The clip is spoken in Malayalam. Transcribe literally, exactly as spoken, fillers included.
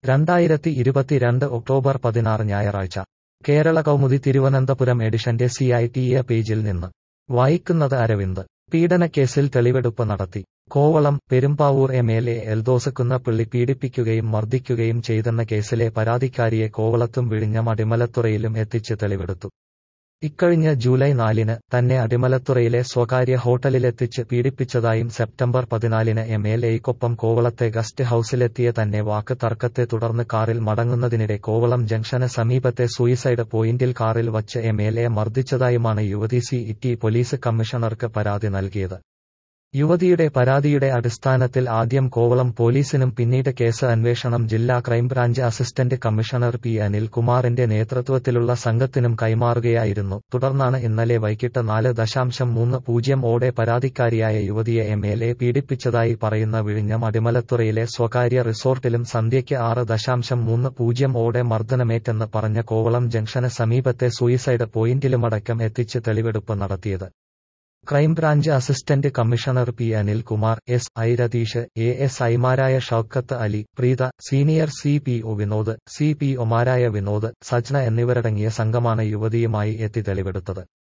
രണ്ടായിരത്തി ഇരുപത്തിരണ്ട് ഒക്ടോബർ പതിനാറ് ഞായറാഴ്ച കേരള കൗമുദി തിരുവനന്തപുരം എഡിഷന്റെ സി ഐ ടി എ പേജിൽ നിന്ന് വായിക്കുന്നത് അരവിന്ദ്. പീഡനക്കേസിൽ തെളിവെടുപ്പ് നടത്തി. Kovalam. Perumbavoor M L A Eldhose Kunnappilly പീഡിപ്പിക്കുകയും മർദ്ദിക്കുകയും ചെയ്തെന്ന കേസിലെ പരാതിക്കാരിയെ കോവളത്തും വിഴിഞ്ഞം അടിമലത്തുറയിലും എത്തിച്ച് തെളിവെടുത്തു. ഇക്കഴിഞ്ഞ ജൂലൈ നാലിന് തന്നെ അടിമലത്തുറയിലെ സ്വകാര്യ ഹോട്ടലിലെത്തിച്ച് പീഡിപ്പിച്ചതായും സെപ്റ്റംബർ പതിനാലിന് എം എൽ എയ്ക്കൊപ്പം കോവളത്തെ ഗസ്റ്റ് ഹൌസിലെത്തിയ തന്നെ വാക്ക് തർക്കത്തെ തുടർന്ന് കാറിൽ മടങ്ങുന്നതിനിടെ കോവളം ജംഗ്ഷന് സമീപത്തെ സൂയിസൈഡ് പോയിന്റിൽ കാറിൽ വച്ച് എം എൽ എ മർദ്ദിച്ചതായുമാണ് യുവതി സി ടി പോലീസ് കമ്മീഷണർക്ക് പരാതി നൽകിയത്. യുവതിയുടെ പരാതിയുടെ അടിസ്ഥാനത്തിൽ ആദ്യം കോവളം പോലീസിനും പിന്നീട് കേസ് അന്വേഷണം ജില്ലാ ക്രൈംബ്രാഞ്ച് അസിസ്റ്റന്റ് കമ്മീഷണർ പി അനിൽകുമാറിന്റെ നേതൃത്വത്തിലുള്ള സംഘത്തിനും കൈമാറുകയായിരുന്നു. തുടർന്നാണ് ഇന്നലെ വൈകിട്ട് നാല് ദശാംശം മൂന്ന് പൂജ്യം ഓടെ പരാതിക്കാരിയായ യുവതിയെ എം എൽ എ പീഡിപ്പിച്ചതായി പറയുന്ന വിഴിഞ്ഞം അടിമലത്തുറയിലെ സ്വകാര്യ റിസോർട്ടിലും സന്ധ്യയ്ക്ക് ആറ് ദശാംശം മൂന്ന് പൂജ്യം ഓടെ മർദ്ദനമേറ്റെന്ന് പറഞ്ഞ കോവളം ജംഗ്ഷന് സമീപത്തെ സൂയിസൈഡ് പോയിന്റിലുമടക്കം എത്തിച്ച് തെളിവെടുപ്പ് നടത്തിയത്. ക്രൈംബ്രാഞ്ച് അസിസ്റ്റന്റ് കമ്മീഷണർ പി അനിൽകുമാർ, S I Ratheesh, A S ഐമാരായ Shoukath Ali, Preetha, senior C P O Vinod, C P ഒമാരായ വിനോദ്, സജ്ന എന്നിവരടങ്ങിയ സംഘമാണ് യുവതിയുമായി എത്തി തെളിവെടുത്തത്.